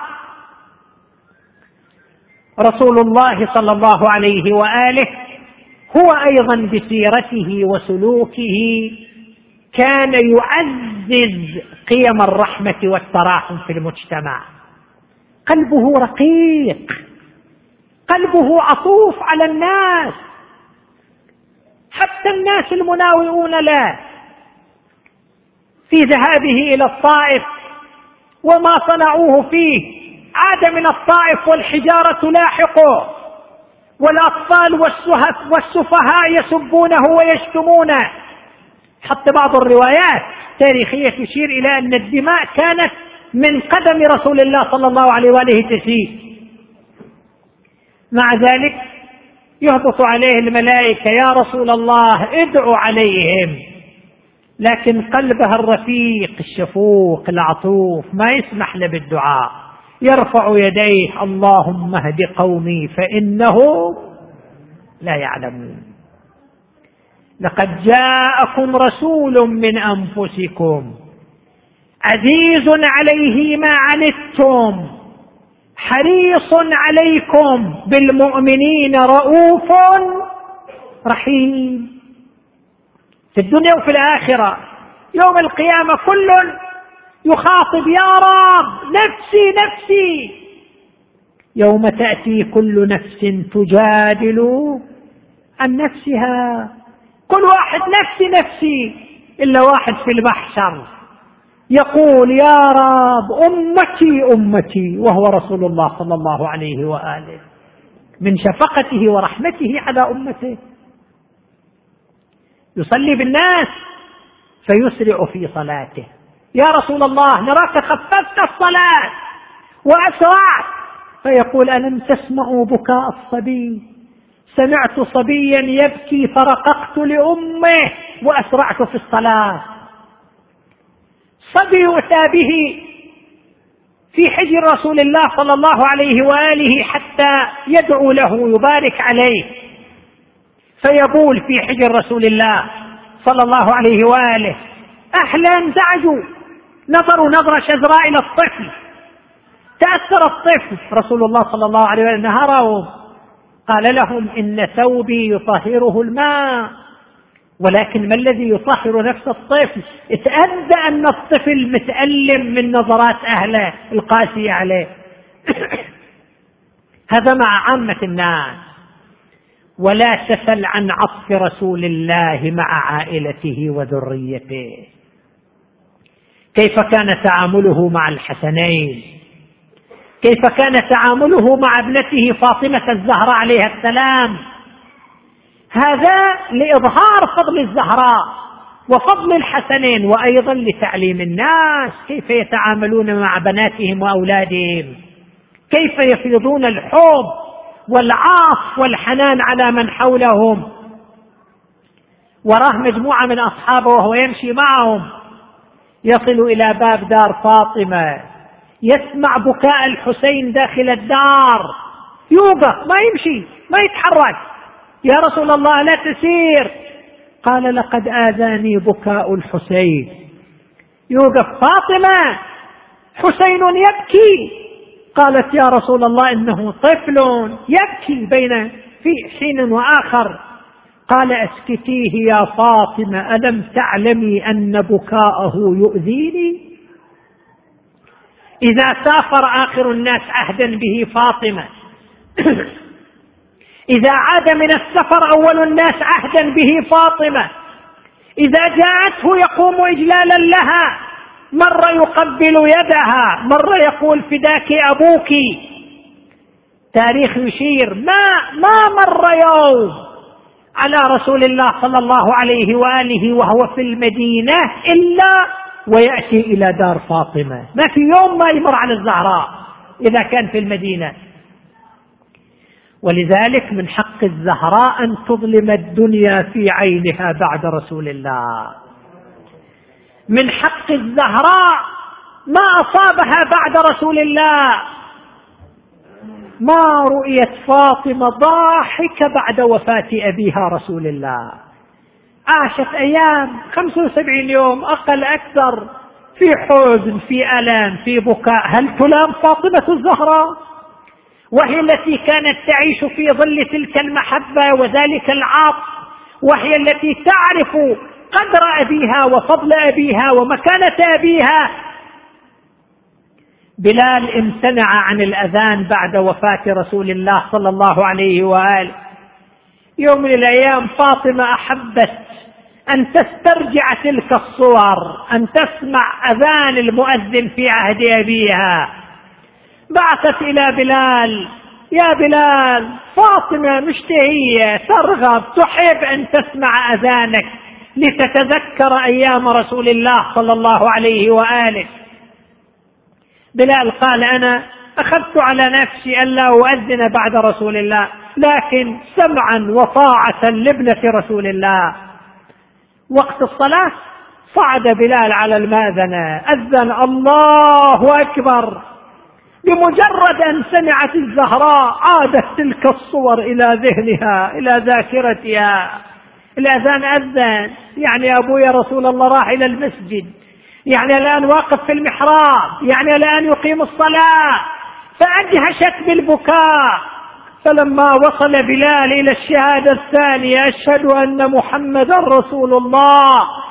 رسول الله صلى الله عليه وآله هو أيضا بسيرته وسلوكه كان يعزز قيم الرحمة والتراحم في المجتمع. قلبه رقيق، قلبه عطوف على الناس، حتى الناس المناوئون له. في ذهابه إلى الطائف وما صنعوه فيه، عاد من الطائف والحجارة لاحقه، والأطفال والسفهاء يسبونه ويشتمونه. حتى بعض الروايات التاريخية تشير إلى أن الدماء كانت من قدم رسول الله صلى الله عليه وآله تسيل. مع ذلك يهبط عليه الملائكة: يا رسول الله ادعوا عليهم، لكن قلبه الرفيق الشفوق العطوف ما يسمح له بالدعاء، يرفع يديه: اللهم اهد قومي فإنهم لا يعلمون. لقد جاءكم رسول من أنفسكم عزيز عليه ما عنتم حريص عليكم بالمؤمنين رؤوف رحيم. في الدنيا وفي الآخرة يوم القيامة كل يخاطب يا رب نفسي نفسي. يوم تأتي كل نفس تجادل عن نفسها، كل واحد نفسي نفسي، إلا واحد في المحشر يقول يا رب أمتي أمتي، وهو رسول الله صلى الله عليه وآله، من شفقته ورحمته على أمته. يصلي بالناس فيسرع في صلاته، يا رسول الله نراك خففت الصلاة وأسرعت، فيقول ألم تسمعوا بكاء الصبي؟ سمعت صبيا يبكي فرققت لأمه وأسرعت في الصلاة. صبي يؤتى به في حجر رسول الله صلى الله عليه وآله حتى يدعو له يبارك عليه، فيبول في حجر رسول الله صلى الله عليه وآله. أهلا انزعجوا، نظروا نظرة شزراء إلى الطفل، تأثر الطفل. رسول الله صلى الله عليه وآله نهرهم، قال لهم إن ثوبي يطهره الماء، ولكن ما الذي يطهر نفس الطفل؟ اتأذى أن الطفل متألم من نظرات أهله القاسية عليه. هذا مع عامة الناس. ولا تسل عن عطف رسول الله مع عائلته وذريته، كيف كان تعامله مع الحسنين، كيف كان تعامله مع ابنته فاطمة الزهراء عليها السلام. هذا لإظهار فضل الزهراء وفضل الحسنين، وأيضا لتعليم الناس كيف يتعاملون مع بناتهم وأولادهم، كيف يفيضون الحب والعاطف والحنان على من حولهم. وراه مجموعة من أصحابه وهو يمشي معهم، يصل إلى باب دار فاطمة، يسمع بكاء الحسين داخل الدار، يوقف ما يمشي ما يتحرك، يا رسول الله لا تسير. قال لقد آذاني بكاء الحسين. يوقف، فاطمة حسين يبكي. قالت يا رسول الله إنه طفل يبكي بين في حين وآخر. قال اسكتيه يا فاطمة، ألم تعلمي أن بكاءه يؤذيني؟ إذا سافر آخر الناس عهدا به فاطمة، إذا عاد من السفر أول الناس عهدا به فاطمة، إذا جاءته يقوم إجلالا لها، مرة يقبل يدها، مرة يقول فداك أبوك. تاريخ يشير ما مر يوم على رسول الله صلى الله عليه وآله وهو في المدينة إلا ويأتي إلى دار فاطمة، ما في يوم ما يمر على الزهراء إذا كان في المدينة. ولذلك من حق الزهراء أن تظلم الدنيا في عينها بعد رسول الله. من حق الزهراء ما أصابها بعد رسول الله. ما رؤيت فاطمة ضاحكة بعد وفاة أبيها رسول الله. عاشت أيام 75 يوم أقل أكثر في حزن، في ألم، في بكاء. هل تلام فاطمة الزهراء وهي التي كانت تعيش في ظل تلك المحبة وذلك العطف، وهي التي تعرف قدر أبيها وفضل أبيها ومكانة أبيها؟ بلال امتنع عن الأذان بعد وفاة رسول الله صلى الله عليه وآله. يوم من الأيام فاطمة أحبت أن تسترجع تلك الصور، أن تسمع أذان المؤذن في عهد أبيها. بعثت إلى بلال: يا بلال، فاطمة مشتهية ترغب تحب أن تسمع أذانك لتتذكر أيام رسول الله صلى الله عليه وآله. بلال قال: أنا أخذت على نفسي ألا أؤذن بعد رسول الله، لكن سمعا وطاعة لابنة رسول الله. وقت الصلاة صعد بلال على المأذنة، أذن الله أكبر. بمجرد أن سمعت الزهراء عادت تلك الصور إلى ذهنها، إلى ذاكرتها. الأذان أذن، يعني أبويا رسول الله راح إلى المسجد، يعني الآن واقف في المحراب، يعني الآن يقيم الصلاة. فأدهشت بالبكاء. فلما وصل بلال إلى الشهادة الثانية: أشهد أن محمدا رسول الله،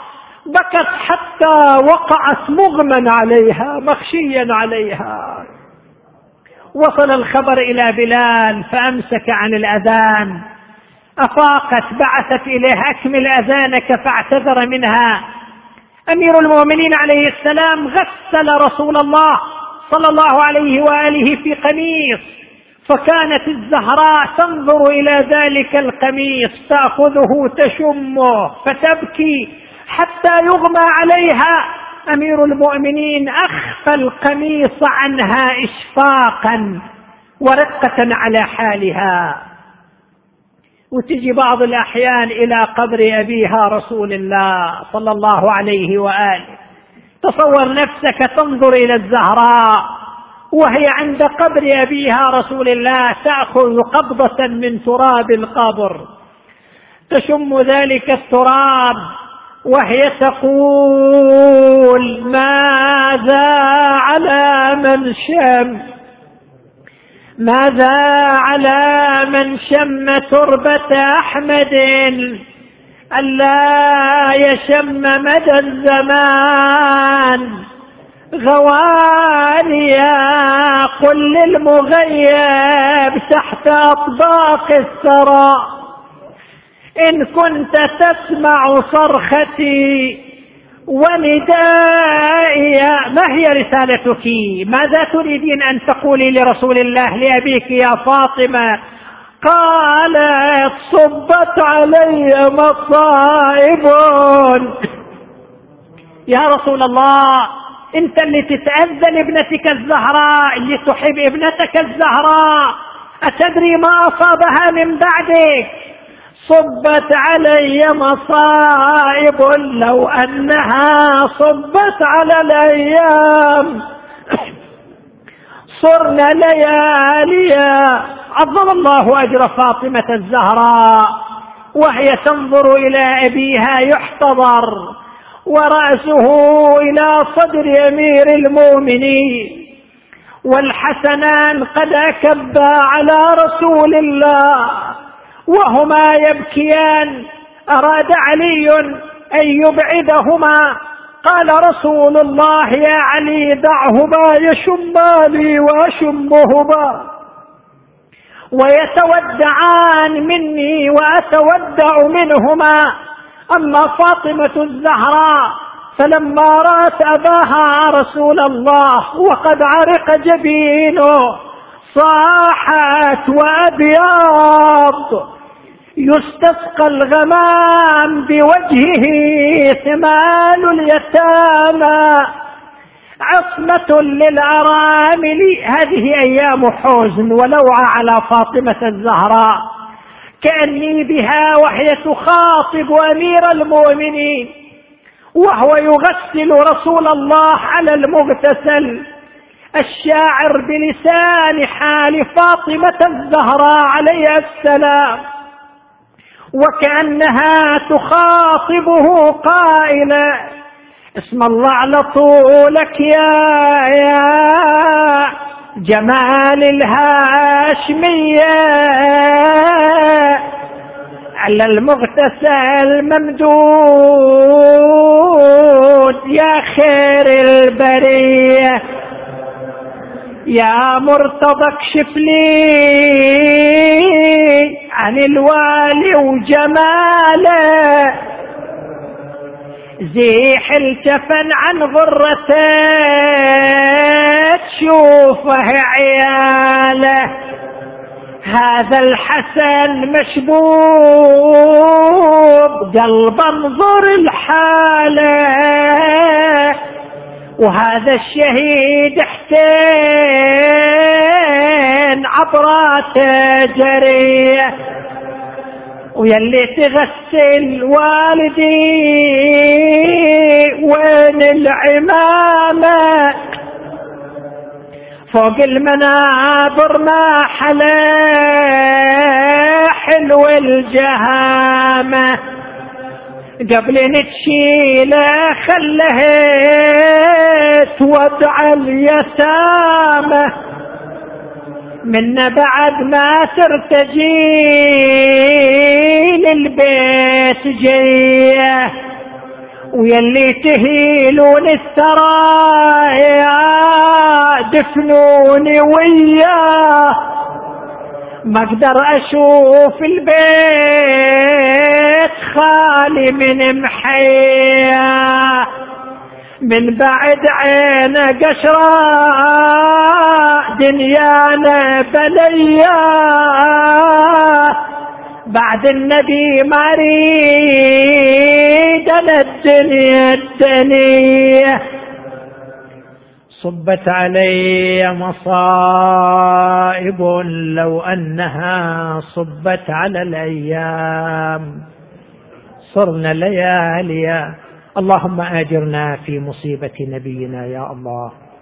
بكت حتى وقعت مغمى عليها مغشيا عليها. وصل الخبر إلى بلال فأمسك عن الأذان، أفاقت بعثت إليه أكمل أذانك فاعتذر منها. أمير المؤمنين عليه السلام غسل رسول الله صلى الله عليه وآله في قميص، فكانت الزهراء تنظر إلى ذلك القميص تأخذه تشمه فتبكي حتى يغمى عليها. أمير المؤمنين أخفى القميص عنها إشفاقا ورقة على حالها. وتجي بعض الأحيان إلى قبر أبيها رسول الله صلى الله عليه وآله، تصور نفسك تنظر إلى الزهراء وهي عند قبر أبيها رسول الله تأخذ قبضة من تراب القبر، تشم ذلك التراب وهي تقول ماذا على من شم، ماذا على من شم تربة أحمد ألا يشم مدى الزمان، غواليا قل للمغيب تحت أطباق الثرى إن كنت تسمع صرختي وندائي. ما هي رسالتك؟ ماذا تريدين أن تقولي لرسول الله لأبيك يا فاطمة؟ قالت صبت علي مصائب. يا رسول الله انت اللي تتأذى لابنتك الزهراء، اللي تحب ابنتك الزهراء، أتدري ما أصابها من بعدك؟ صبت علي مصائب لو أنها صبت على الأيام صرنا لياليا. عظم الله أجر فاطمة الزهراء وهي تنظر إلى أبيها يحتضر ورأسه إلى صدر أمير المؤمنين، والحسنان قد أكبا على رسول الله وهما يبكيان. أراد علي أن يبعدهما، قال رسول الله يا علي دعهما يشماني وأشمهما ويتودعان مني وأتودع منهما. أما فاطمة الزهراء فلما رأت أباها رسول الله وقد عرق جبينه صاحت وأبيض يستسقى الغمام بوجهه ثمال اليتامى عصمة للأرامل. هذه أيام حزن ولوعة على فاطمة الزهراء، كأني بها وهي تخاطب أمير المؤمنين وهو يغسل رسول الله على المغتسل، الشاعر بلسان حال فاطمة الزهراء عليه السلام، وكأنها تخاطبه قائلة اسم الله على طولك يا جمال الهاشمية على المغتسل ممدود يا خير البرية يا مرتضى اكشف لي عن الوالي وجماله زيح الجفن عن غرته تشوفه عياله هذا الحسن مشبوب قلب انظر الحاله وهذا الشهيد حسين عبراته جريه ويلي تغسل والدي وين العمامة فوق المنابر ما حلا حلو الجهامة قبل نتشيله خله تودع اليتامى من بعد ما ترتجي للبيت جيه ويلي تهيلون السرايا دفنوني وياه، ما اقدر اشوف البيت خالي من محيا، من بعد عينه قشرة دنيانا بليا، بعد النبي ما اريد انا الدنيا. صبت علي مصائب لو انها صبت على الايام، صرنا لياليا. اللهم اجرنا في مصيبة نبينا يا الله.